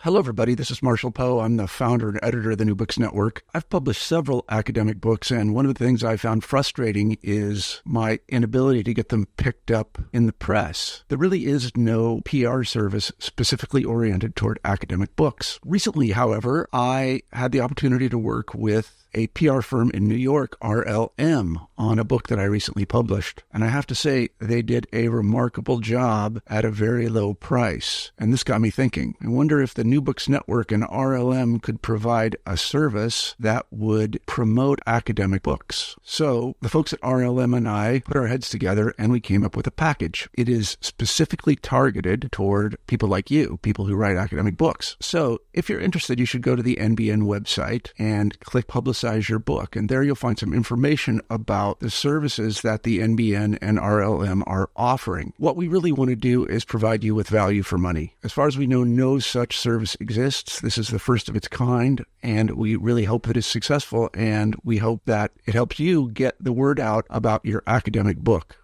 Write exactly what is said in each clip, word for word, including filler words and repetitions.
Hello, everybody. This is Marshall Poe. I'm the founder and editor of the New Books Network. I've published several academic books, and one of the things I found frustrating is my inability to get them picked up in the press. There really is no P R service specifically oriented toward academic books. Recently, however, I had the opportunity to work with a P R firm in New York, R L M, on a book that I recently published. And I have to say, they did a remarkable job at a very low price. And this got me thinking. I wonder if the New Books Network and R L M could provide a service that would promote academic books. So the folks at R L M and I put our heads together and we came up with a package. It is specifically targeted toward people like you, people who write academic books. So if you're interested, you should go to the N B N website and click Publicize your book. And there you'll find some information about the services that the N B N and R L M are offering. What we really want to do is provide you with value for money. As far as we know, no such service exists. This is the first of its kind, and we really hope that it's successful, and we hope that it helps you get the word out about your academic book.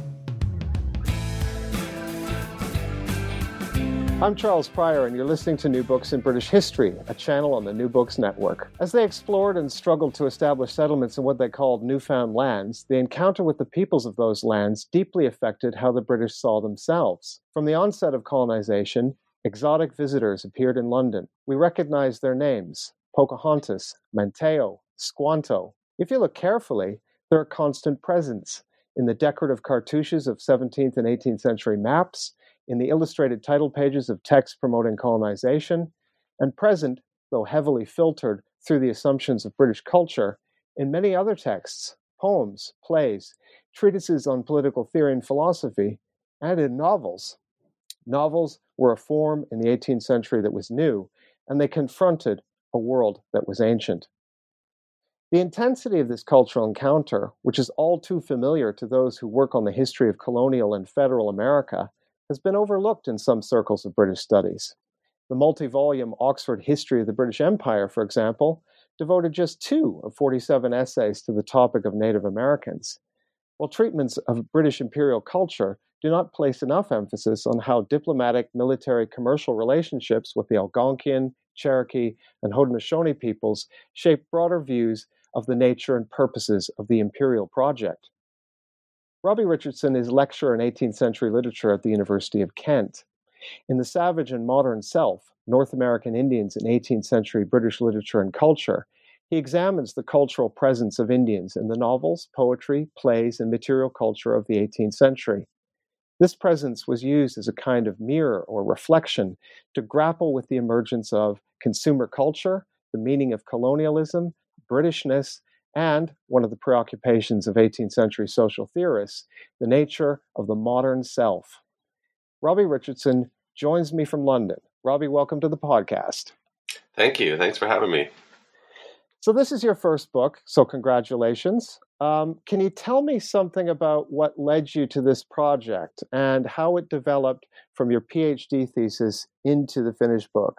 I'm Charles Pryor, and you're listening to New Books in British History, a channel on the New Books Network. As they explored and struggled to establish settlements in what they called newfound lands, the encounter with the peoples of those lands deeply affected how the British saw themselves. From the onset of colonization, exotic visitors appeared in London. We recognize their names: Pocahontas, Manteo, Squanto. If you look carefully, they're a constant presence in the decorative cartouches of seventeenth and eighteenth century maps, in the illustrated title pages of texts promoting colonization, and present, though heavily filtered through the assumptions of British culture, in many other texts, poems, plays, treatises on political theory and philosophy, and in novels. Novels were a form in the eighteenth century that was new, and they confronted a world that was ancient. The intensity of this cultural encounter, which is all too familiar to those who work on the history of colonial and federal America, has been overlooked in some circles of British studies. The multi-volume Oxford History of the British Empire, for example, devoted just two of forty-seven essays to the topic of Native Americans, while treatments of British imperial culture do not place enough emphasis on how diplomatic, military, commercial relationships with the Algonquian, Cherokee, and Haudenosaunee peoples shape broader views of the nature and purposes of the imperial project. Robbie Richardson is lecturer in eighteenth century literature at the University of Kent. In The Savage and Modern Self, North American Indians in eighteenth century British Literature and Culture, he examines the cultural presence of Indians in the novels, poetry, plays, and material culture of the eighteenth century. This presence was used as a kind of mirror or reflection to grapple with the emergence of consumer culture, the meaning of colonialism, Britishness, and one of the preoccupations of eighteenth century social theorists, the nature of the modern self. Robbie Richardson joins me from London. Robbie, welcome to the podcast. Thank you. Thanks for having me. So this is your first book, so congratulations. Um, can you tell me something about what led you to this project and how it developed from your PhD thesis into the finished book?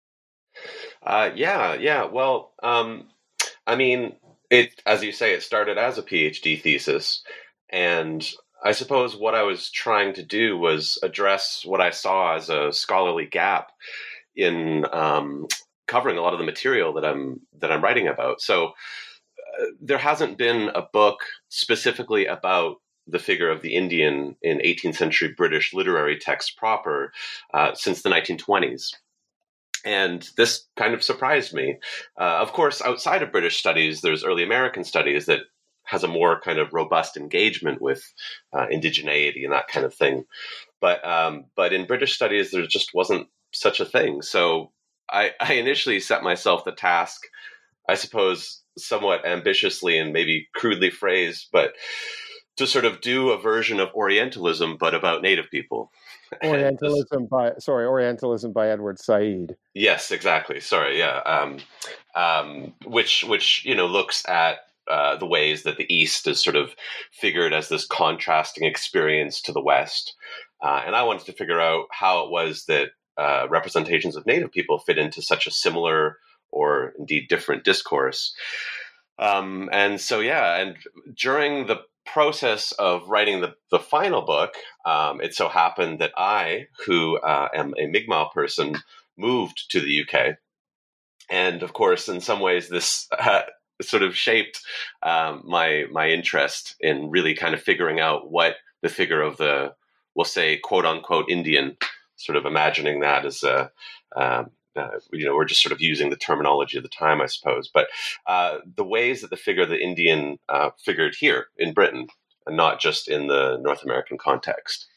Uh, yeah, yeah. Well, um, I mean, It, as you say, it started as a PhD thesis, and I suppose what I was trying to do was address what I saw as a scholarly gap in um, covering a lot of the material that I'm that I'm writing about. So uh, there hasn't been a book specifically about the figure of the Indian in eighteenth century British literary text proper uh, since the nineteen twenties. And this kind of surprised me. Uh, of course, outside of British studies, there's early American studies that has a more kind of robust engagement with uh, indigeneity and that kind of thing. But um, but in British studies, there just wasn't such a thing. So I, I initially set myself the task, I suppose, somewhat ambitiously and maybe crudely phrased, but to sort of do a version of Orientalism, but about Native people. Orientalism by, sorry, Orientalism by Edward Said. Yes, exactly. Sorry, yeah. Um, um, which, which, you know, looks at uh, the ways that the East is sort of figured as this contrasting experience to the West. Uh, and I wanted to figure out how it was that uh, representations of Native people fit into such a similar or indeed different discourse. Um, and so, yeah, and during the process of writing the, the final book, um, it so happened that I, who uh, am a Mi'kmaq person, moved to the U K. And of course, in some ways, this uh, sort of shaped um, my my interest in really kind of figuring out what the figure of the, we'll say, quote unquote Indian, sort of imagining that as a, um, uh, you know, we're just sort of using the terminology of the time, I suppose. But uh, the ways that the figure of the Indian uh, figured here in Britain, and not just in the North American context.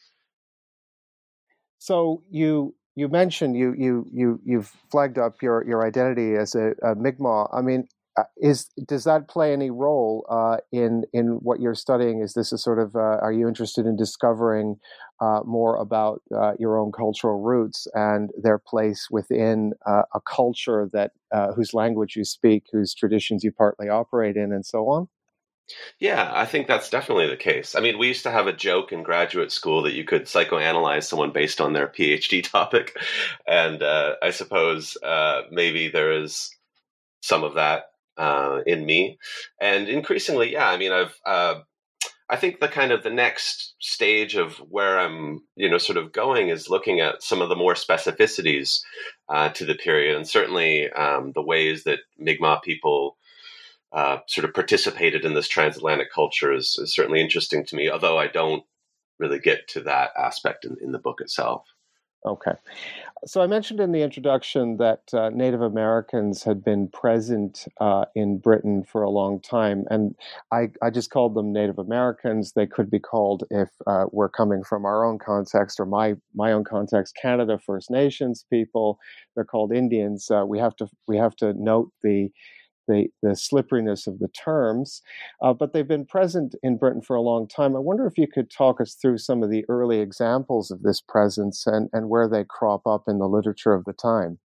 So you you mentioned you you you you've flagged up your your identity as a, a Mi'kmaq. I mean, is does that play any role uh, in in what you're studying? Is this a sort of uh, are you interested in discovering uh, more about uh, your own cultural roots and their place within uh, a culture that uh, whose language you speak, whose traditions you partly operate in, and so on? Yeah, I think that's definitely the case. I mean, we used to have a joke in graduate school that you could psychoanalyze someone based on their PhD topic. And uh, I suppose uh, maybe there is some of that uh, in me. And increasingly, yeah, I mean, I've, uh, I think the kind of the next stage of where I'm, you know, sort of going is looking at some of the more specificities uh, to the period. And certainly um, the ways that Mi'kmaq people Uh, sort of participated in this transatlantic culture is, is certainly interesting to me, although I don't really get to that aspect in, in the book itself. Okay. So I mentioned in the introduction that uh, Native Americans had been present uh, in Britain for a long time, and I, I just called them Native Americans. They could be called, if uh, we're coming from our own context or my my own context, Canada First Nations people. They're called Indians. Uh, we have to we have to note the The, the slipperiness of the terms, uh, but they've been present in Britain for a long time. I wonder if you could talk us through some of the early examples of this presence and, and where they crop up in the literature of the time.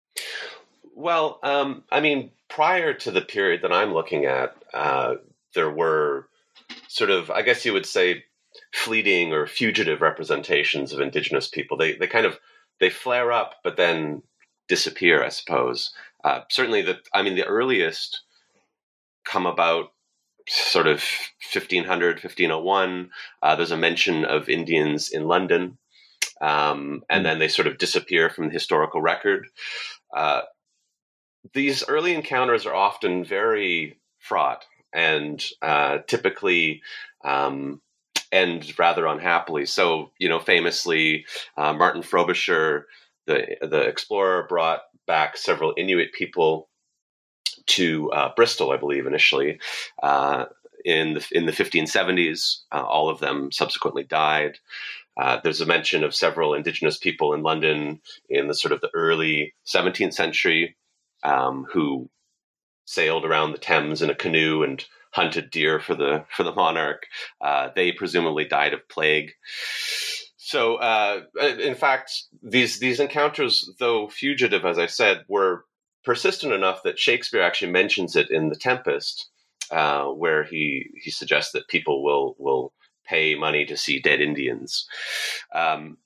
Well, um, I mean, prior to the period that I'm looking at, uh, there were sort of, I guess you would say, fleeting or fugitive representations of Indigenous people. They they kind of, they flare up, but then disappear, I suppose. Uh, certainly, the I mean, the earliest come about sort of fifteen hundred, fifteen oh one. Uh, there's a mention of Indians in London, um, and then they sort of disappear from the historical record. Uh, these early encounters are often very fraught and uh, typically um, end rather unhappily. So, you know, famously, uh, Martin Frobisher, the the explorer, brought back several Inuit people to uh, Bristol, I believe, initially uh, in the in the fifteen seventies. Uh, all of them subsequently died. Uh, there's a mention of several Indigenous people in London in the sort of the early seventeenth century um, who sailed around the Thames in a canoe and hunted deer for the for the monarch. Uh, they presumably died of plague. So, uh, in fact, these these encounters, though fugitive, as I said, were persistent enough that Shakespeare actually mentions it in The Tempest, uh, where he he suggests that people will will pay money to see dead Indians. Um,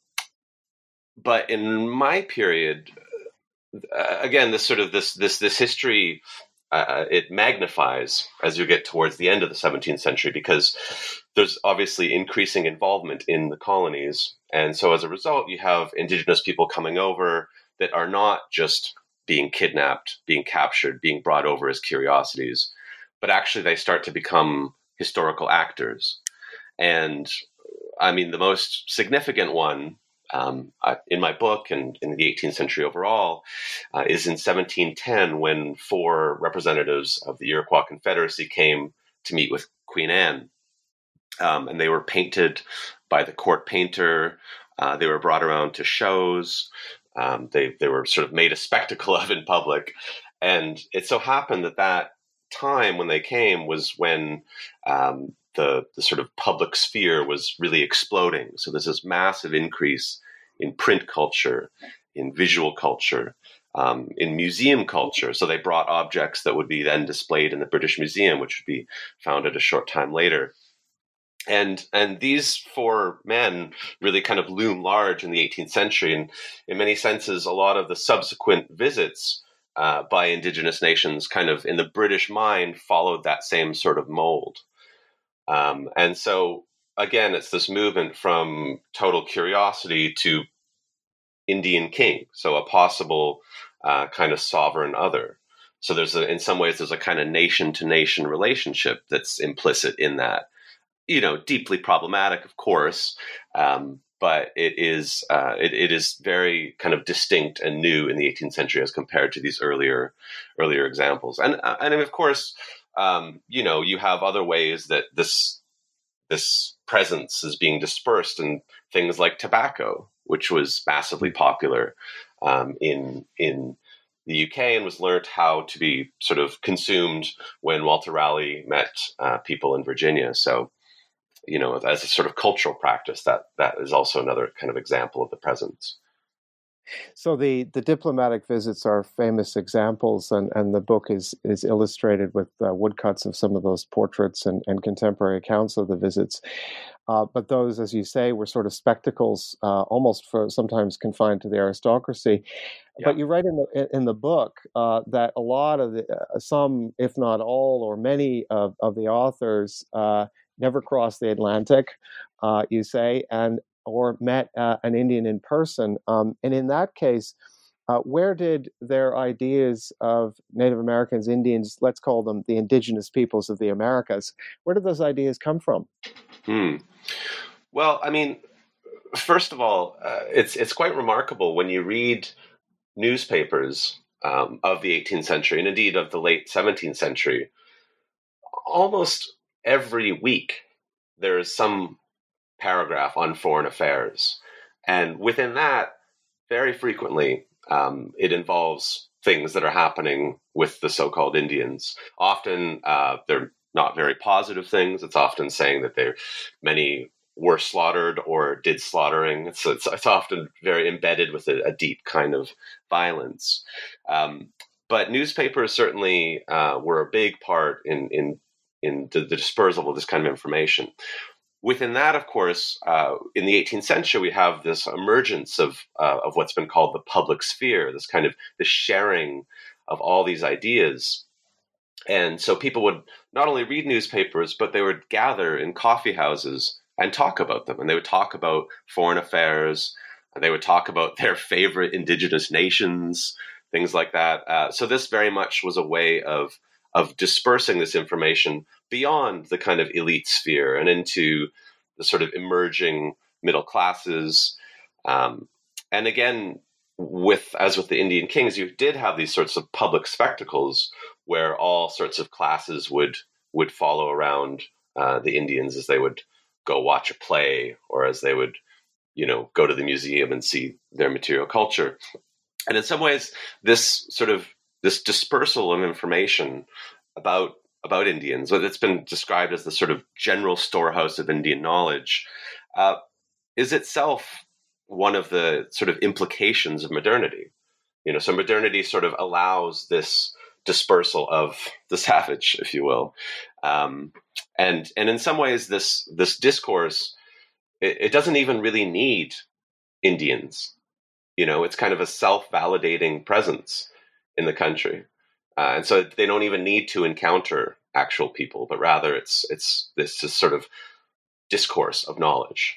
but in my period, uh, again, this sort of this this this history. Uh, it magnifies as you get towards the end of the seventeenth century because there's obviously increasing involvement in the colonies. And so as a result, you have Indigenous people coming over that are not just being kidnapped, being captured, being brought over as curiosities, but actually they start to become historical actors. And I mean, the most significant one Um, I, in my book and in the eighteenth century overall uh, is in seventeen ten when four representatives of the Iroquois Confederacy came to meet with Queen Anne. Um, and they were painted by the court painter. Uh, they were brought around to shows. Um, they, they were sort of made a spectacle of in public. And it so happened that that time when they came was when um, The, the sort of public sphere was really exploding. So there's this massive increase in print culture, in visual culture, um, in museum culture. So they brought objects that would be then displayed in the British Museum, which would be founded a short time later. And and these four men really kind of loom large in the eighteenth century. And in many senses, a lot of the subsequent visits uh, by Indigenous nations kind of in the British mind followed that same sort of mold. Um, and so, again, it's this movement from total curiosity to Indian king, so a possible uh, kind of sovereign other. So there's a, in some ways, there's a kind of nation to nation relationship that's implicit in that. You know, deeply problematic, of course, um, but it is uh, it, it is very kind of distinct and new in the eighteenth century as compared to these earlier earlier examples. And uh, and of course, um, you know, you have other ways that this this presence is being dispersed in things like tobacco, which was massively popular um, in in the U K and was learnt how to be sort of consumed when Walter Raleigh met uh, people in Virginia. So, you know, as a sort of cultural practice, that that is also another kind of example of the presence. So the, the diplomatic visits are famous examples, and, and the book is is illustrated with uh, woodcuts of some of those portraits and, and contemporary accounts of the visits. Uh, but those, as you say, were sort of spectacles, uh, almost for sometimes confined to the aristocracy. Yeah. But you write in the in the book uh, that a lot of the, uh, some, if not all, or many of, of the authors uh, never crossed the Atlantic, uh, you say, and or met uh, an Indian in person. Um, and in that case, uh, where did their ideas of Native Americans, Indians, let's call them the indigenous peoples of the Americas, where did those ideas come from? Hmm. Well, I mean, first of all, uh, it's it's quite remarkable when you read newspapers um, of the eighteenth century, and indeed of the late seventeenth century. Almost every week, there is some paragraph on foreign affairs. And within that, very frequently, um, it involves things that are happening with the so-called Indians. Often, uh, they're not very positive things. It's often saying that they're many were slaughtered or did slaughtering. It's, it's, it's often very embedded with a, a deep kind of violence. Um, but newspapers certainly uh, were a big part in, in, in the, the dispersal of this kind of information. Within that, of course, uh, in the eighteenth century, we have this emergence of uh, of what's been called the public sphere, this kind of the sharing of all these ideas. And so people would not only read newspapers, but they would gather in coffee houses and talk about them. And they would talk about foreign affairs, and they would talk about their favorite indigenous nations, things like that. Uh, so this very much was a way of of dispersing this information beyond the kind of elite sphere and into the sort of emerging middle classes. Um, and again, with as with the Indian kings, you did have these sorts of public spectacles where all sorts of classes would would follow around uh, the Indians as they would go watch a play or as they would, you know, go to the museum and see their material culture. And in some ways, this sort of this dispersal of information about about Indians, it's been described as the sort of general storehouse of Indian knowledge, uh, is itself one of the sort of implications of modernity. You know, so modernity sort of allows this dispersal of the savage, if you will, um, and and in some ways, this this discourse it, it doesn't even really need Indians. You know, it's kind of a self-validating presence in the country. Uh, and so they don't even need to encounter actual people, but rather it's it's this, this sort of discourse of knowledge.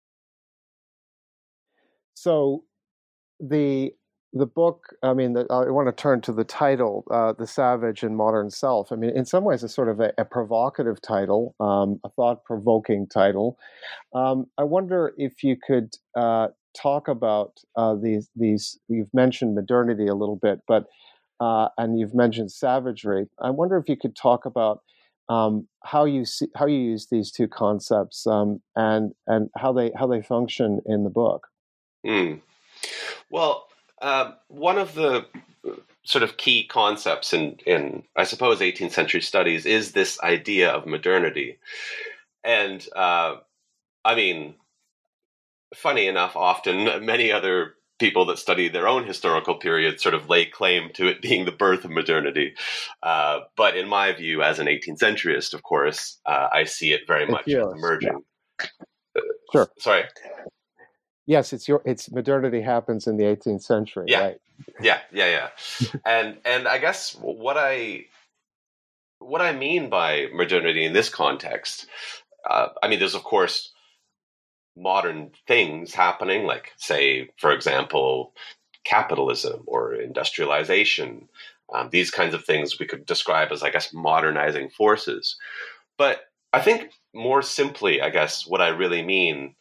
So the the book, I mean, the, I want to turn to the title, uh, The Savage and Modern Self. I mean, in some ways, it's sort of a, a provocative title, um, a thought-provoking title. Um, I wonder if you could uh, talk about uh, these, these, you've mentioned modernity a little bit, but Uh, and you've mentioned savagery. I wonder if you could talk about um, how you see, how you use these two concepts um, and and how they how they function in the book. Mm. Well, uh, one of the sort of key concepts in in I suppose eighteenth century studies is this idea of modernity, and uh, I mean, funny enough, often many other people that study their own historical period sort of lay claim to it being the birth of modernity. Uh, but in my view, as an eighteenth centuryist, of course, uh, I see it very much as emerging. Yeah. Sure. Uh, sorry. Yes, it's your. It's modernity happens in the eighteenth century. Yeah. Right. Yeah. Yeah. Yeah. and and I guess what I what I mean by modernity in this context, uh, I mean, there's of course modern things happening, like, say, for example, capitalism or industrialization. Um, these kinds of things we could describe as, I guess, modernizing forces. But I think more simply, I guess, what I really mean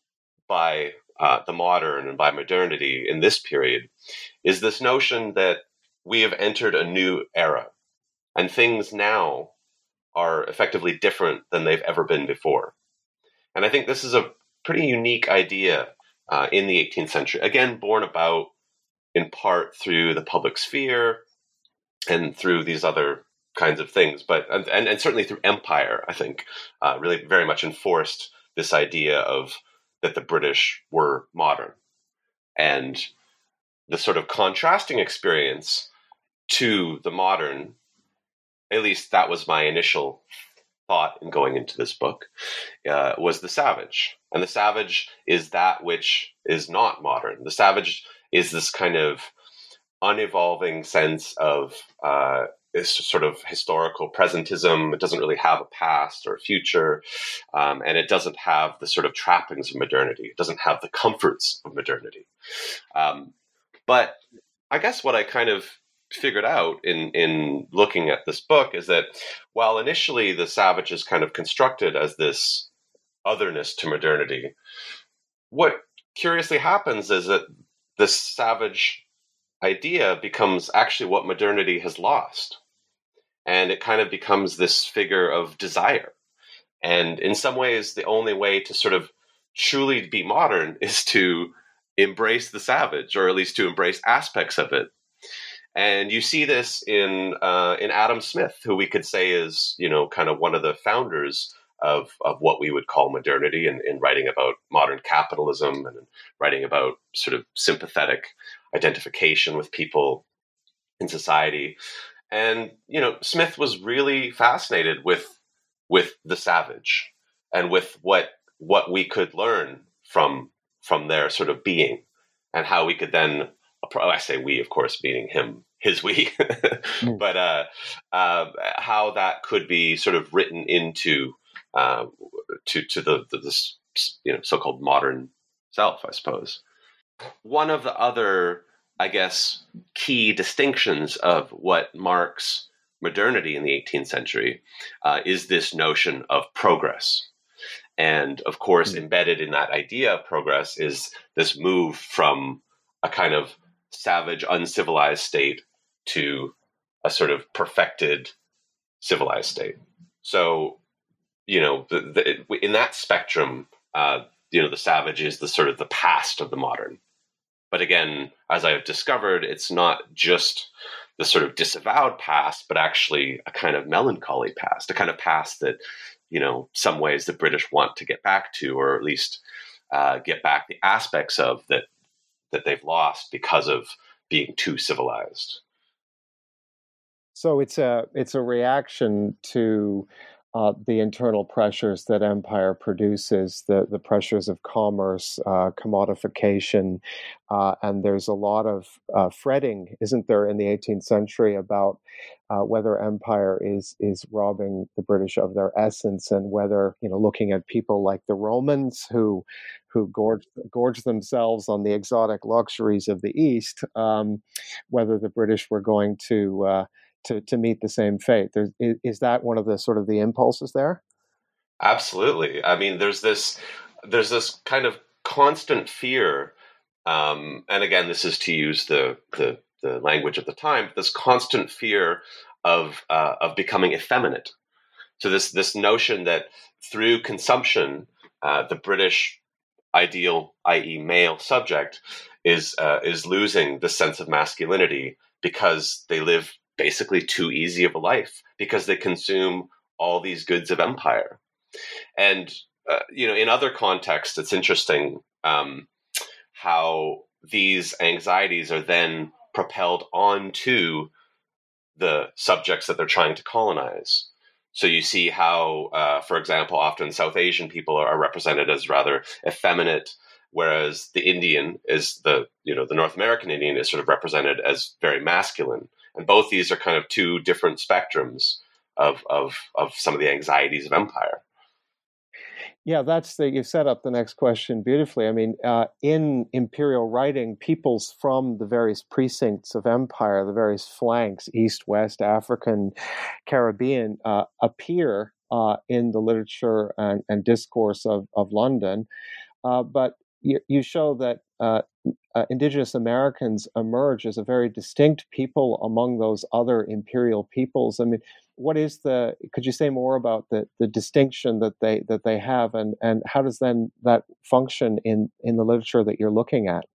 by uh, the modern and by modernity in this period is this notion that we have entered a new era, and things now are effectively different than they've ever been before. And I think this is a pretty unique idea uh, in the eighteenth century, again, born about in part through the public sphere and through these other kinds of things, but and, and certainly through empire, I think, uh, really very much enforced this idea of that the British were modern. And the sort of contrasting experience to the modern, at least that was my initial thought in going into this book, uh, was the savage. And the savage is that which is not modern. The savage is this kind of unevolving sense of uh, this sort of historical presentism. It doesn't really have a past or a future, um, and it doesn't have the sort of trappings of modernity. It doesn't have the comforts of modernity. Um, but I guess what I kind of figured out in, in looking at this book is that while initially the savage is kind of constructed as this otherness to modernity, what curiously happens is that this savage idea becomes actually what modernity has lost. And it kind of becomes this figure of desire. And in some ways, the only way to sort of truly be modern is to embrace the savage, or at least to embrace aspects of it. And you see this in uh, in Adam Smith, who we could say is, you know, kind of one of the founders of, of what we would call modernity, and in writing about modern capitalism and writing about sort of sympathetic identification with people in society. And, you know, Smith was really fascinated with with the savage and with what what we could learn from from their sort of being, and how we could then, I say we, of course, meaning him, his we, mm. but uh, uh, how that could be sort of written into uh, to to the, the this you know so-called modern self, I suppose. One of the other, I guess, key distinctions of what marks modernity in the eighteenth century uh, is this notion of progress. And of course, mm. embedded in that idea of progress is this move from a kind of savage, uncivilized state to a sort of perfected, civilized state. So, you know, the, the, in that spectrum, uh, you know, the savage is the sort of the past of the modern. But again, as I've discovered, it's not just the sort of disavowed past, but actually a kind of melancholy past, a kind of past that, you know, some ways the British want to get back to, or at least uh, get back the aspects of that that they've lost because of being too civilized. So it's a it's a reaction to uh, the internal pressures that empire produces, the the pressures of commerce, uh, commodification, uh, and there's a lot of uh, fretting, isn't there, in the eighteenth century about uh, whether empire is is robbing the British of their essence, and whether, you know, looking at people like the Romans who who gorged, gorged themselves on the exotic luxuries of the East, um, whether the British were going to uh, to to meet the same fate. There's, is, is that one of the sort of the impulses there? Absolutely. I mean, there's this there's this kind of constant fear, um, and again, this is to use the the, the language of the time. This constant fear of uh, of becoming effeminate. So this this notion that through consumption, uh, the British ideal, that is, male subject, is uh, is losing the sense of masculinity because they live basically too easy of a life, because they consume all these goods of empire. And uh, you know, in other contexts, it's interesting um, how these anxieties are then propelled onto the subjects that they're trying to colonize. So you see how, uh, for example, often South Asian people are, are represented as rather effeminate, whereas the Indian is the, you know, the North American Indian is sort of represented as very masculine. And both these are kind of two different spectrums of of of some of the anxieties of empire. Yeah, that's the, you set up the next question beautifully. I mean, uh, in imperial writing, peoples from the various precincts of empire, the various flanks, East, West, African, Caribbean, uh, appear uh, in the literature and, and discourse of, of London. Uh, but you, you show that uh, uh, Indigenous Americans emerge as a very distinct people among those other imperial peoples. I mean, what is the? Could you say more about the, the distinction that they that they have, and, and how does then that function in, in the literature that you're looking at?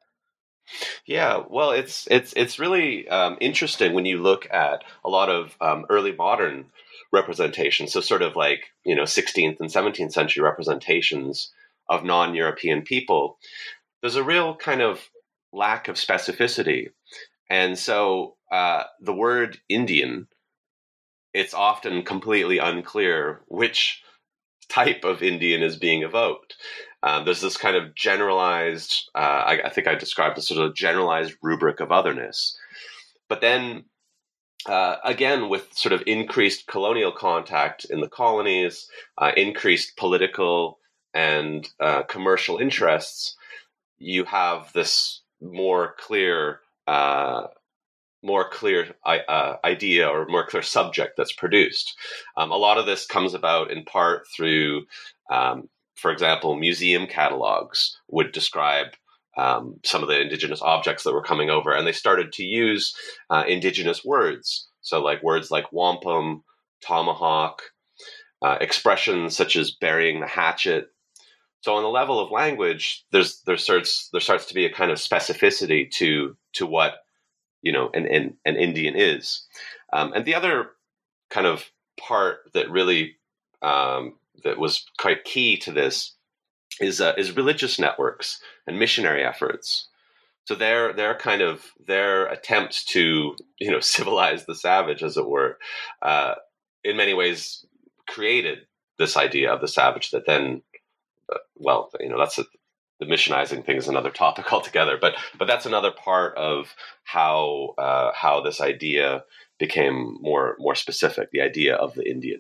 Yeah, well, it's it's it's really um, interesting when you look at a lot of um, early modern representations. So, sort of like you know, sixteenth and seventeenth century representations of non-European people. There's a real kind of lack of specificity, and so uh, the word Indian, it's often completely unclear which type of Indian is being evoked. Um, there's this kind of generalized, uh, I, I think I described this sort of generalized rubric of otherness. But then, uh, again, with sort of increased colonial contact in the colonies, uh, increased political and uh, commercial interests, you have this more clear uh, more clear uh, idea or more clear subject that's produced. Um, a lot of this comes about in part through, um, for example, museum catalogs would describe um, some of the indigenous objects that were coming over, and they started to use uh, indigenous words. So like words like wampum, tomahawk, uh, expressions such as burying the hatchet. So on the level of language, there's there starts there starts to be a kind of specificity to to what you know, an, an, an Indian is. Um, and the other kind of part that really, um, that was quite key to this is, uh, is religious networks and missionary efforts. So their, their kind of, their attempts to, you know, civilize the savage, as it were, uh, in many ways created this idea of the savage that then, uh, well, you know, that's a, the missionizing thing is another topic altogether, but but that's another part of how uh, how this idea became more more specific. The idea of the Indian.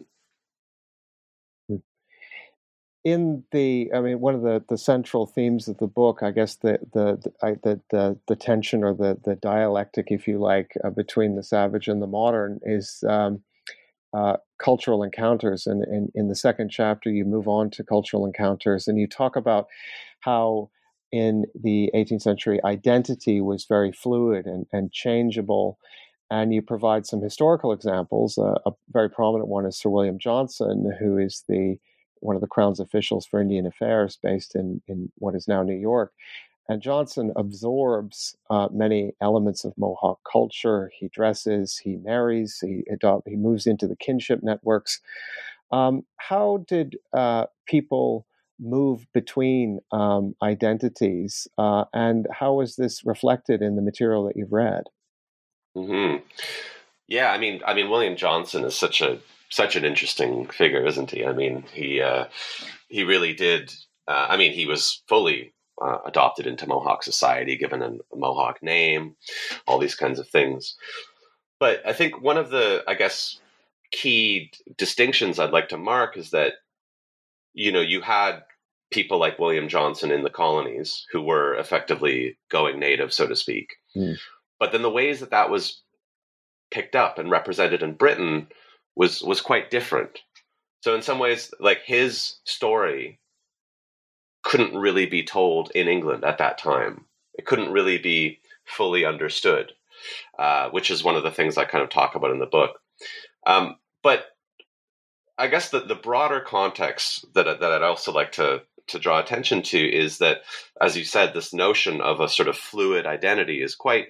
In the, I mean, one of the, the central themes of the book, I guess the the the I, the, the, the tension or the the dialectic, if you like, uh, between the savage and the modern is. Um, Uh, cultural encounters, and, and in the second chapter you move on to cultural encounters, and you talk about how in the eighteenth century identity was very fluid and, and changeable, and you provide some historical examples. Uh, a very prominent one is Sir William Johnson, who is the one of the Crown's officials for Indian Affairs based in, in what is now New York. And Johnson absorbs uh, many elements of Mohawk culture. He dresses, he marries, he adopt, he moves into the kinship networks. Um, how did uh, people move between um, identities, uh, and how is this reflected in the material that you've read? Mm-hmm. Yeah, I mean, I mean, William Johnson is such a such an interesting figure, isn't he? I mean, he uh, he really did. Uh, I mean, he was fully Uh, adopted into Mohawk society, given a Mohawk name, all these kinds of things. But I think one of the, I guess, key distinctions I'd like to mark is that, you know, you had people like William Johnson in the colonies who were effectively going native, so to speak. Mm. But then the ways that that was picked up and represented in Britain was was quite different. So in some ways, like his story couldn't really be told in England at that time. It couldn't really be fully understood, uh, which is one of the things I kind of talk about in the book. Um, but I guess the, the broader context that, that I'd also like to, to draw attention to is that, as you said, this notion of a sort of fluid identity is quite,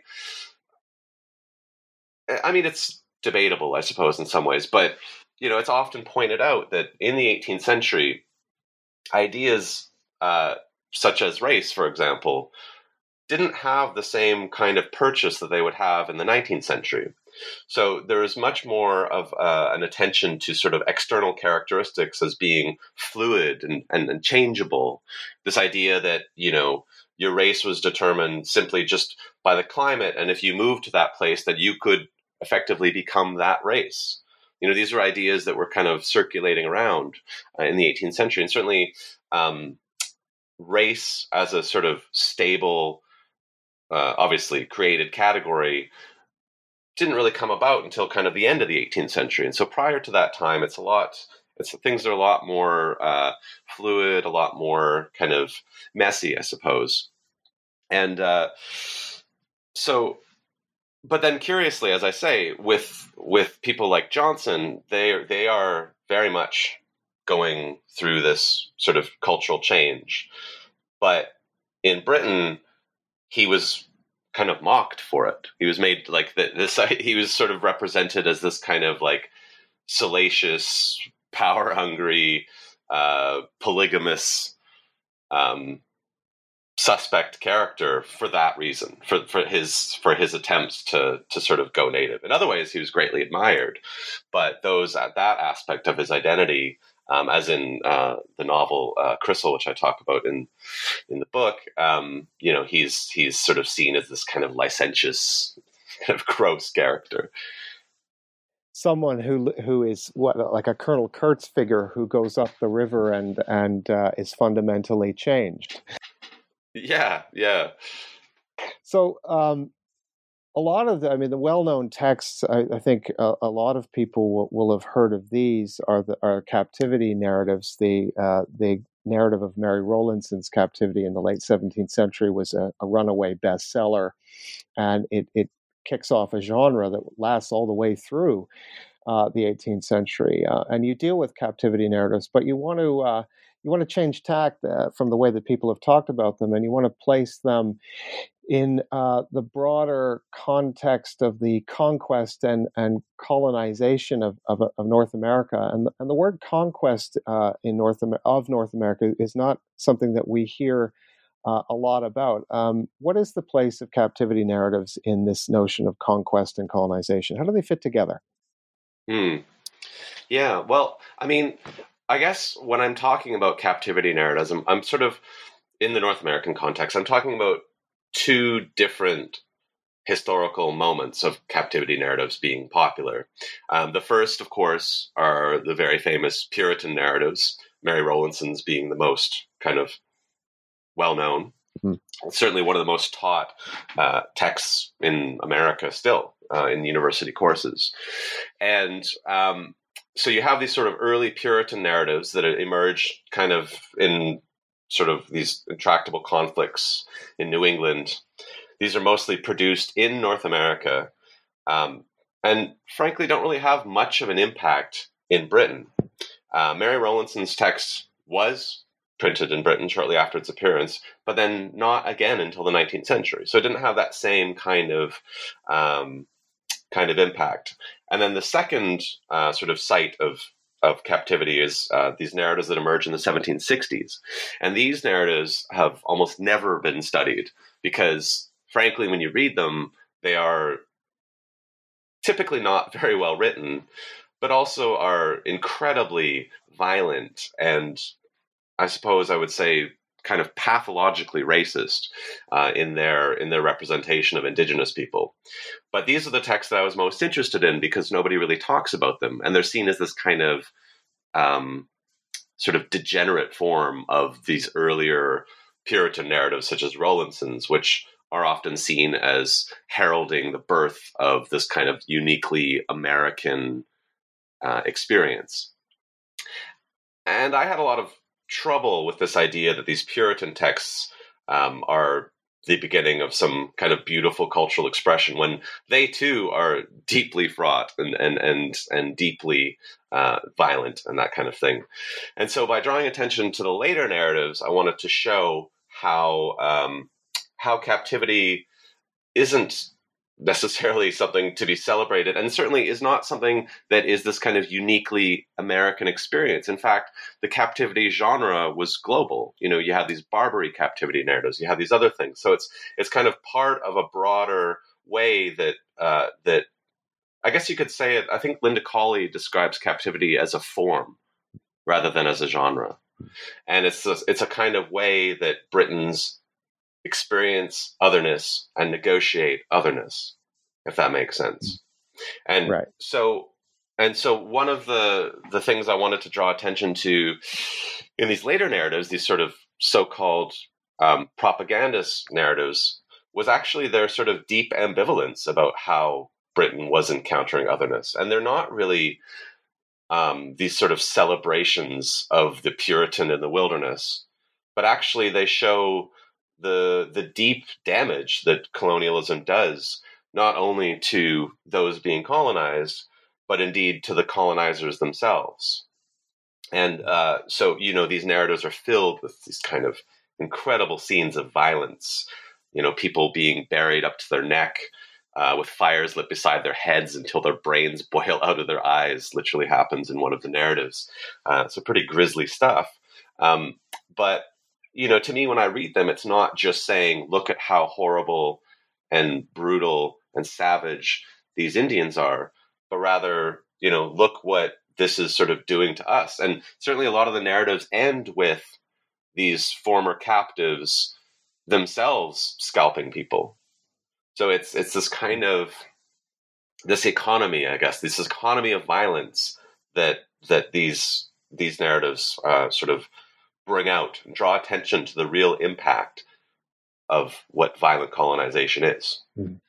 I mean, it's debatable, I suppose, in some ways, but, you know, it's often pointed out that in the eighteenth century, ideas Uh, such as race, for example, didn't have the same kind of purchase that they would have in the nineteenth century. So there is much more of uh, an attention to sort of external characteristics as being fluid and, and, and changeable. This idea that, you know, your race was determined simply just by the climate, and if you moved to that place, that you could effectively become that race. You know, these were ideas that were kind of circulating around uh, in the eighteenth century, and certainly um, race as a sort of stable, uh, obviously created category didn't really come about until kind of the end of the eighteenth century. And so prior to that time, it's a lot, it's things are a lot more uh, fluid, a lot more kind of messy, I suppose. And uh, so, but then curiously, as I say, with with people like Johnson, they they are very much going through this sort of cultural change. But in Britain, he was kind of mocked for it. He was made like the, this. He was sort of represented as this kind of like salacious, power-hungry, uh, polygamous, um, suspect character for that reason, for for his for his attempts to to sort of go native. In other ways, he was greatly admired, but those at that aspect of his identity, um, as in uh, the novel uh, Crystal, which I talk about in in the book, um, you know, he's he's sort of seen as this kind of licentious, kind of gross character. Someone who who is what like a Colonel Kurtz figure who goes up the river and and uh, is fundamentally changed. Yeah, yeah. So um, a lot of the, I mean, the well-known texts, I, I think a, a lot of people will, will have heard of these are the are captivity narratives. The uh, the narrative of Mary Rowlandson's captivity in the late seventeenth century was a, a runaway bestseller, and it it kicks off a genre that lasts all the way through uh, the eighteenth century. Uh, and you deal with captivity narratives, but you want to uh, you want to change tack uh, from the way that people have talked about them, and you want to place them in uh, the broader context of the conquest and, and colonization of, of, of North America. And, and the word conquest uh, in North of North America is not something that we hear uh, a lot about. Um, what is the place of captivity narratives in this notion of conquest and colonization? How do they fit together? Hmm. Yeah, well, I mean, I guess when I'm talking about captivity narratives, I'm, I'm sort of, in the North American context, I'm talking about two different historical moments of captivity narratives being popular. Um, the first, of course, are the very famous Puritan narratives, Mary Rowlandson's being the most kind of well-known. Mm-hmm. Certainly one of the most taught uh, texts in America still uh, in university courses. And um, so you have these sort of early Puritan narratives that emerge kind of in sort of these intractable conflicts in New England. These are mostly produced in North America, um, and frankly don't really have much of an impact in Britain. Uh, Mary Rowlandson's text was printed in Britain shortly after its appearance, but then not again until the nineteenth century. So it didn't have that same kind of um, kind of impact. And then the second uh, sort of site of of captivity is uh, these narratives that emerge in the seventeen sixties. And these narratives have almost never been studied because, frankly, when you read them, they are typically not very well written, but also are incredibly violent and, I suppose I would say, kind of pathologically racist uh, in their in their representation of Indigenous people. But these are the texts that I was most interested in because nobody really talks about them, and they're seen as this kind of um, sort of degenerate form of these earlier Puritan narratives, such as Rowlandson's, which are often seen as heralding the birth of this kind of uniquely American uh, experience. And I had a lot of trouble with this idea that these Puritan texts um, are the beginning of some kind of beautiful cultural expression when they too are deeply fraught and and and, and deeply uh, violent and that kind of thing. And so by drawing attention to the later narratives, I wanted to show how um, how captivity isn't necessarily something to be celebrated, and certainly is not something that is this kind of uniquely American experience. In fact, the captivity genre was global. You know, you have these Barbary captivity narratives, you have these other things. So it's it's kind of part of a broader way that uh, that I guess you could say it. I think Linda Colley describes captivity as a form rather than as a genre, and it's a, it's a kind of way that Britons experience otherness and negotiate otherness, if that makes sense. And right. so and so one of the the things I wanted to draw attention to in these later narratives, these sort of so-called um, propagandist narratives, was actually their sort of deep ambivalence about how Britain was encountering otherness. And they're not really um, these sort of celebrations of the Puritan in the wilderness, but actually they show the the deep damage that colonialism does, not only to those being colonized, but indeed to the colonizers themselves. And uh, so, you know, these narratives are filled with these kind of incredible scenes of violence, you know, people being buried up to their neck uh, with fires lit beside their heads until their brains boil out of their eyes, literally happens in one of the narratives. Uh, so pretty grisly stuff. Um, but, you know, to me, when I read them, it's not just saying, look at how horrible and brutal and savage these Indians are, but rather, you know, look what this is sort of doing to us. And certainly a lot of the narratives end with these former captives themselves scalping people. So it's it's this kind of this economy, I guess, this economy of violence that that these these narratives uh, sort of bring out and draw attention to the real impact of what violent colonization is. Mm.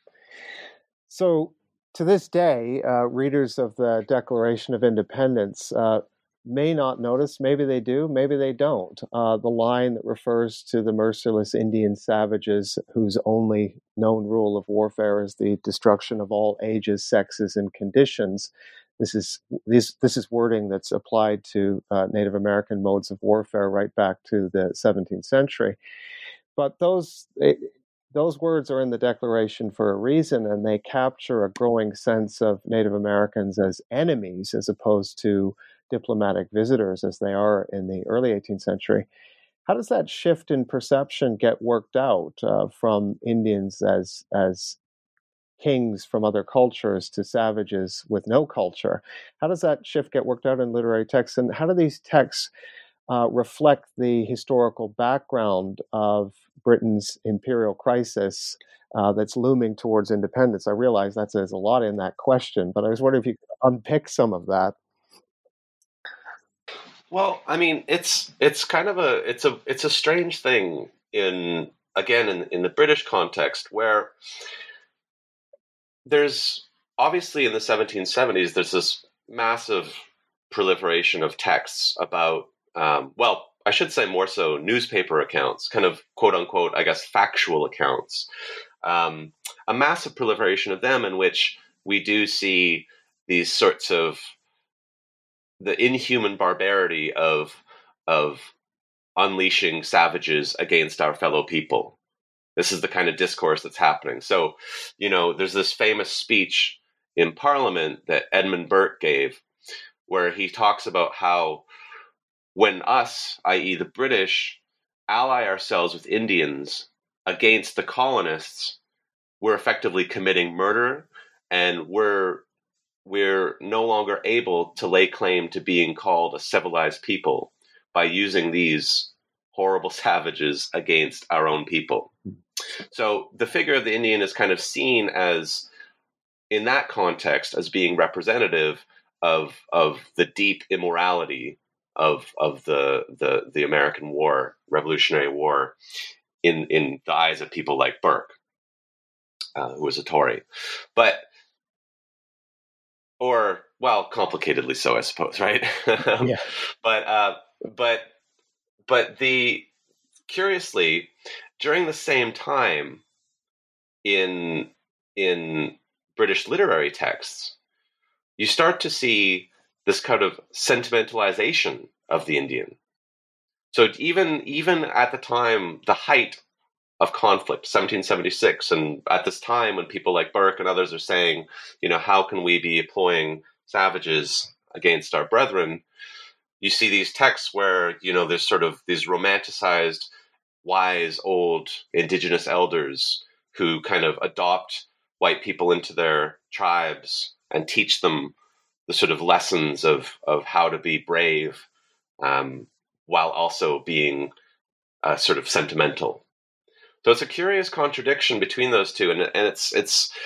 So to this day, uh, readers of the Declaration of Independence uh, may not notice, maybe they do, maybe they don't, uh, the line that refers to the merciless Indian savages whose only known rule of warfare is the destruction of all ages, sexes, and conditions. This is this, this is wording that's applied to uh, Native American modes of warfare right back to the seventeenth century. But those... It, Those words are in the Declaration for a reason, and they capture a growing sense of Native Americans as enemies as opposed to diplomatic visitors as they are in the early eighteenth century. How does that shift in perception get worked out uh, from Indians as as kings from other cultures to savages with no culture? How does that shift get worked out in literary texts, and how do these texts Uh, reflect the historical background of Britain's imperial crisis uh, that's looming towards independence? I realize that's there's a lot in that question, but I was wondering if you could unpick some of that. Well, I mean, it's it's kind of a it's a it's a strange thing in again in in the British context where there's obviously in the seventeen seventies there's this massive proliferation of texts about Um, well, I should say more so newspaper accounts, kind of quote unquote, I guess, factual accounts. Um, a massive proliferation of them in which we do see these sorts of the inhuman barbarity of of unleashing savages against our fellow people. This is the kind of discourse that's happening. So, you know, there's this famous speech in Parliament that Edmund Burke gave where he talks about how when us, that is the British, ally ourselves with Indians against the colonists, we're effectively committing murder, and we're we're no longer able to lay claim to being called a civilized people by using these horrible savages against our own people. So the figure of the Indian is kind of seen as, in that context, as being representative of of the deep immorality of of the the the American War, Revolutionary War, in in the eyes of people like Burke, uh, who was a Tory, but or well, complicatedly so, I suppose, right? Yeah. But uh, but but the curiously, during the same time in in British literary texts, you start to see this kind of sentimentalization of the Indian. So even even at the time, the height of conflict, seventeen seventy-six, and at this time when people like Burke and others are saying, you know, how can we be employing savages against our brethren? You see these texts where, you know, there's sort of these romanticized, wise, old indigenous elders who kind of adopt white people into their tribes and teach them the sort of lessons of, of how to be brave, um, while also being uh, sort of sentimental. So it's a curious contradiction between those two, and and it's it's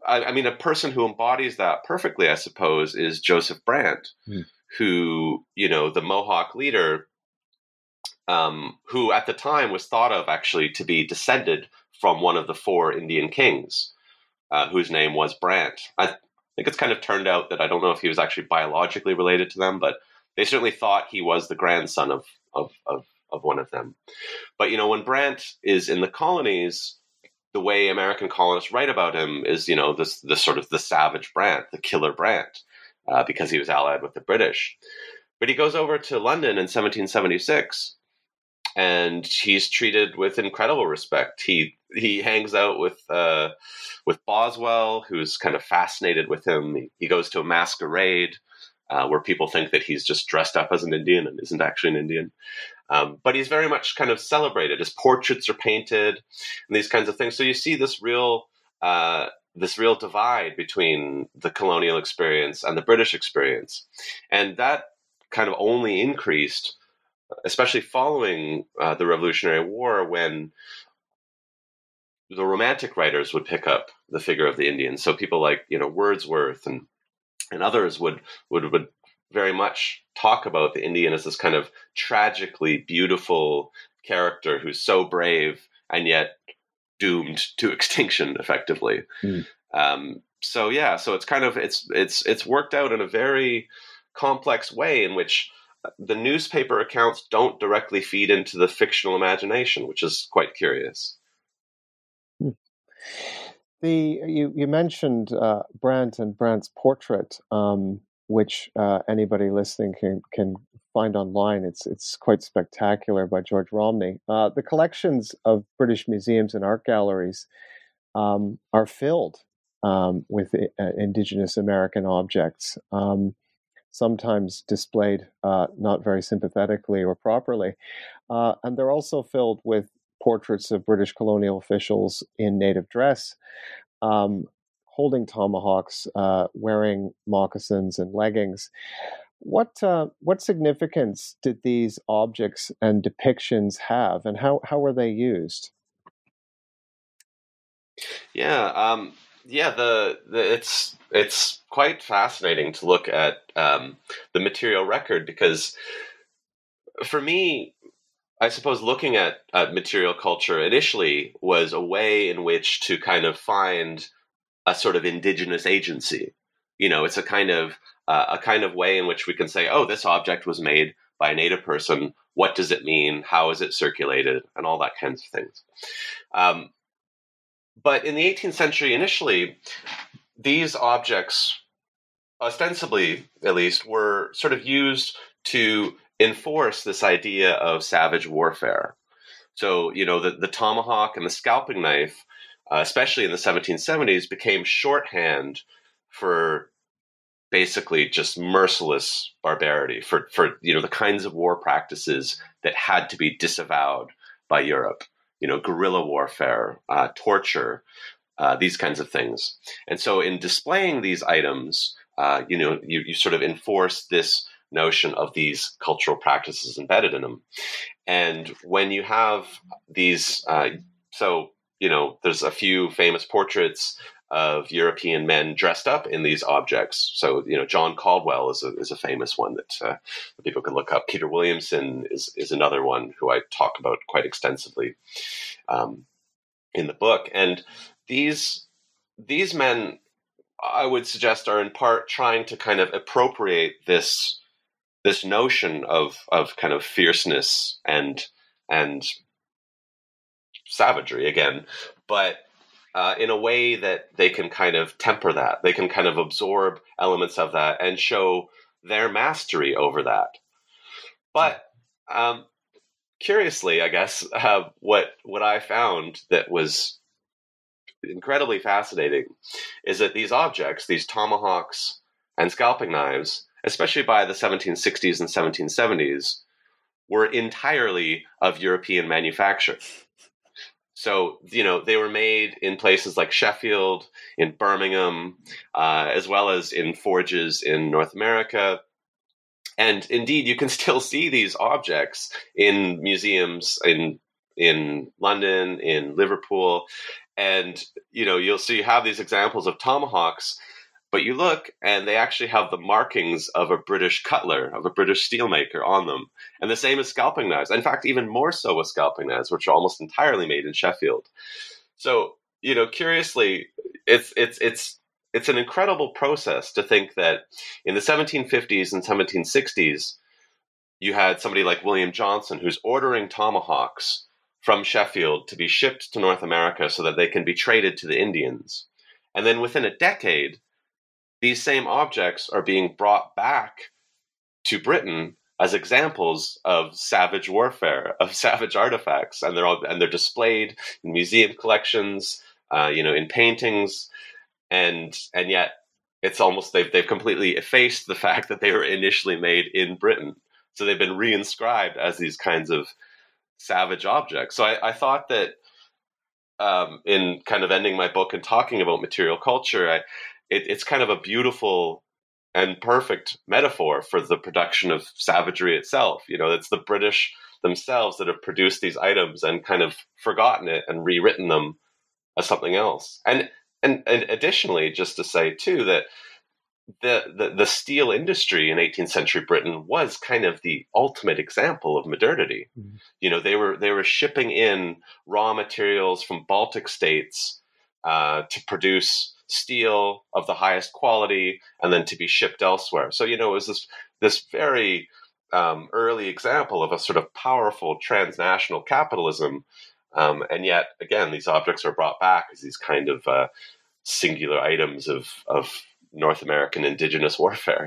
I, I mean, a person who embodies that perfectly, I suppose, is Joseph Brant, mm. who, you know, the Mohawk leader, um, who at the time was thought of actually to be descended from one of the four Indian kings, uh, whose name was Brant. I think it's kind of turned out that I don't know if he was actually biologically related to them, but they certainly thought he was the grandson of of of, of one of them. But, you know, when Brant is in the colonies, the way American colonists write about him is, you know, this, this sort of the savage Brant, the killer Brant, uh, because he was allied with the British. But he goes over to London in seventeen seventy-six, and he's treated with incredible respect. He he hangs out with uh, with Boswell, who's kind of fascinated with him. He, he goes to a masquerade uh, where people think that he's just dressed up as an Indian and isn't actually an Indian. Um, but he's very much kind of celebrated. His portraits are painted and these kinds of things. So you see this real uh, this real divide between the colonial experience and the British experience. And that kind of only increased, especially following uh, the Revolutionary War, when the Romantic writers would pick up the figure of the Indian. So people like, you know, Wordsworth and and others would would would very much talk about the Indian as this kind of tragically beautiful character who's so brave and yet doomed to extinction, effectively. Mm. Um, so yeah, so it's kind of it's it's it's worked out in a very complex way in which the newspaper accounts don't directly feed into the fictional imagination, which is quite curious. The you you mentioned uh, Brant and Brant's portrait, um, which uh, anybody listening can can find online. It's it's quite spectacular, by George Romney. Uh, the collections of British museums and art galleries um, are filled um, with uh, Indigenous American objects. Um, sometimes displayed uh, not very sympathetically or properly. Uh, and they're also filled with portraits of British colonial officials in native dress, um, holding tomahawks, uh, wearing moccasins and leggings. What uh, what significance did these objects and depictions have, and how, how were they used? Yeah, um, yeah, the, the it's it's quite fascinating to look at um, the material record, because for me, I suppose looking at, at material culture initially was a way in which to kind of find a sort of indigenous agency. You know, it's a kind of uh, a kind of way in which we can say, oh, this object was made by a native person. What does it mean? How is it circulated? And all that kinds of things. Um, but in the eighteenth century, initially, these objects, ostensibly at least, were sort of used to enforce this idea of savage warfare. So, you know, the, the tomahawk and the scalping knife, uh, especially in the seventeen seventies, became shorthand for basically just merciless barbarity, for, for, you know, the kinds of war practices that had to be disavowed by Europe, you know, guerrilla warfare, uh, torture, uh, these kinds of things. And so in displaying these items, uh, you know, you, you sort of enforce this notion of these cultural practices embedded in them. And when you have these, uh, so, you know, there's a few famous portraits of European men dressed up in these objects. So, you know, John Caldwell is a, is a famous one that uh, people can look up. Peter Williamson is, is another one who I talk about quite extensively um, in the book. And these, these men, I would suggest, are in part trying to kind of appropriate this this notion of of kind of fierceness and and savagery again, but uh, in a way that they can kind of temper that. They can kind of absorb elements of that and show their mastery over that. But um, curiously, I guess, uh, what what I found that was incredibly fascinating is that these objects, these tomahawks and scalping knives, especially by the seventeen sixties and seventeen seventies, were entirely of European manufacture. So, you know, they were made in places like Sheffield, in Birmingham, uh, as well as in forges in North America. And indeed, you can still see these objects in museums in in London, in Liverpool. And, you know, you'll see you have these examples of tomahawks, but you look and they actually have the markings of a British cutler, of a British steelmaker on them. And the same as scalping knives. In fact, even more so with scalping knives, which are almost entirely made in Sheffield. So, you know, curiously, it's it's it's it's an incredible process to think that in the seventeen fifties and seventeen sixties, you had somebody like William Johnson who's ordering tomahawks from Sheffield to be shipped to North America so that they can be traded to the Indians. And then within a decade, these same objects are being brought back to Britain as examples of savage warfare, of savage artifacts, and they're all, and they're displayed in museum collections, uh, you know, in paintings, and and yet it's almost they've they've completely effaced the fact that they were initially made in Britain. So they've been reinscribed as these kinds of savage objects. So I, I thought that um, in kind of ending my book and talking about material culture, I, it, it's kind of a beautiful and perfect metaphor for the production of savagery itself. You know, it's the British themselves that have produced these items and kind of forgotten it and rewritten them as something else. And and, and additionally, just to say too that the, the the steel industry in eighteenth century Britain was kind of the ultimate example of modernity. Mm-hmm. You know, they were they were shipping in raw materials from Baltic states uh, to produce steel of the highest quality, and then to be shipped elsewhere. So, you know, it was this this very um, early example of a sort of powerful transnational capitalism, um, and yet again, these objects are brought back as these kind of uh, singular items of of North American indigenous warfare.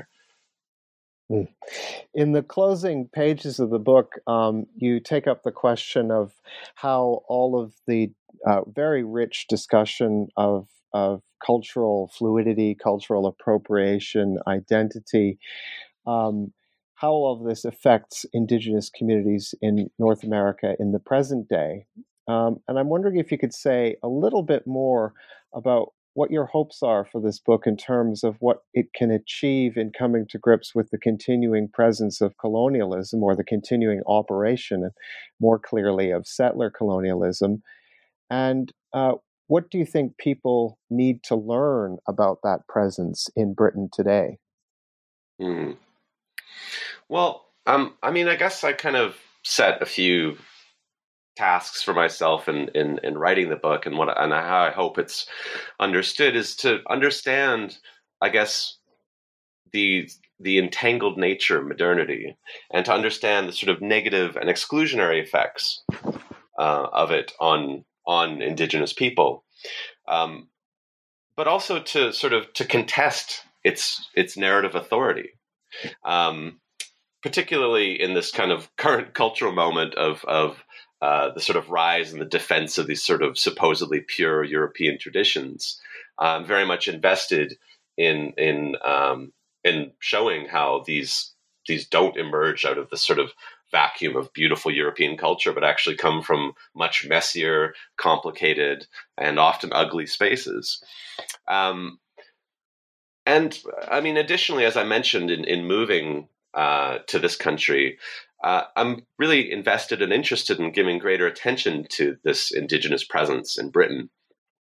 In the closing pages of the book, um, you take up the question of how all of the uh, very rich discussion of of cultural fluidity, cultural appropriation, identity, um, how all of this affects indigenous communities in North America in the present day. Um, and I'm wondering if you could say a little bit more about what your hopes are for this book in terms of what it can achieve in coming to grips with the continuing presence of colonialism, or the continuing operation, more clearly, of settler colonialism. And uh, what do you think people need to learn about that presence in Britain today? Hmm. Well, um, I mean, I guess I kind of set a few tasks for myself in, in, in writing the book, and what and how I hope it's understood is to understand, I guess, the the entangled nature of modernity, and to understand the sort of negative and exclusionary effects uh, of it on on indigenous people, um, but also to sort of to contest its its narrative authority, um, particularly in this kind of current cultural moment of of Uh, the sort of rise and the defense of these sort of supposedly pure European traditions. I'm very much invested in in um, in showing how these these don't emerge out of the sort of vacuum of beautiful European culture, but actually come from much messier, complicated, and often ugly spaces. Um, and I mean, additionally, as I mentioned, in, in moving uh, to this country, Uh, I'm really invested and interested in giving greater attention to this indigenous presence in Britain.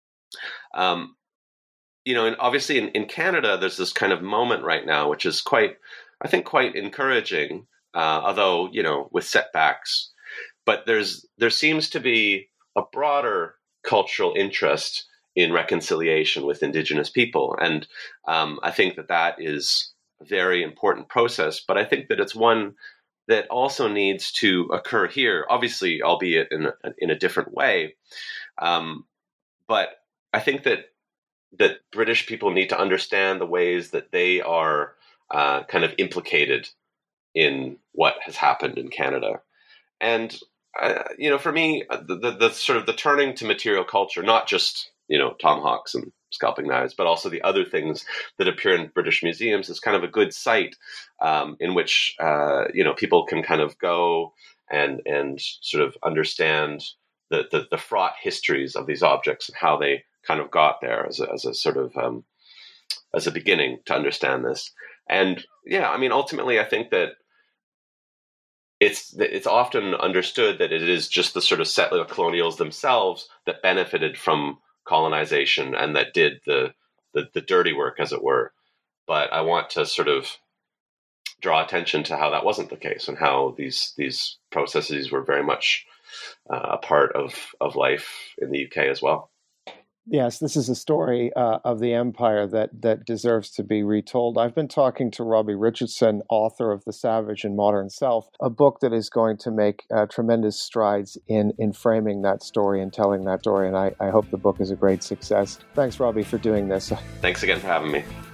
Um, you know, and obviously in, in Canada, there's this kind of moment right now, which is quite, I think, quite encouraging, uh, although, you know, with setbacks. But there's there seems to be a broader cultural interest in reconciliation with indigenous people. And um, I think that that is a very important process, but I think that it's one that also needs to occur here, obviously, albeit in a, in a different way. Um, but I think that that British people need to understand the ways that they are uh, kind of implicated in what has happened in Canada. And, uh, you know, for me, the, the, the sort of the turning to material culture, not just, you know, tomahawks and scalping knives, but also the other things that appear in British museums, is kind of a good site um, in which, uh, you know, people can kind of go and and sort of understand the, the, the fraught histories of these objects and how they kind of got there as a, as a sort of, um, as a beginning to understand this. And yeah, I mean, ultimately, I think that it's it's it's often understood that it is just the sort of settler colonials themselves that benefited from colonization and that did the, the the dirty work, as it were. But I want to sort of draw attention to how that wasn't the case, and how these these processes were very much uh, a part of of life in the U K as well. Yes, this is a story uh, of the empire that that deserves to be retold. I've been talking to Robbie Richardson, author of The Savage and Modern Self, a book that is going to make uh, tremendous strides in, in framing that story and telling that story, and I, I hope the book is a great success. Thanks, Robbie, for doing this. Thanks again for having me.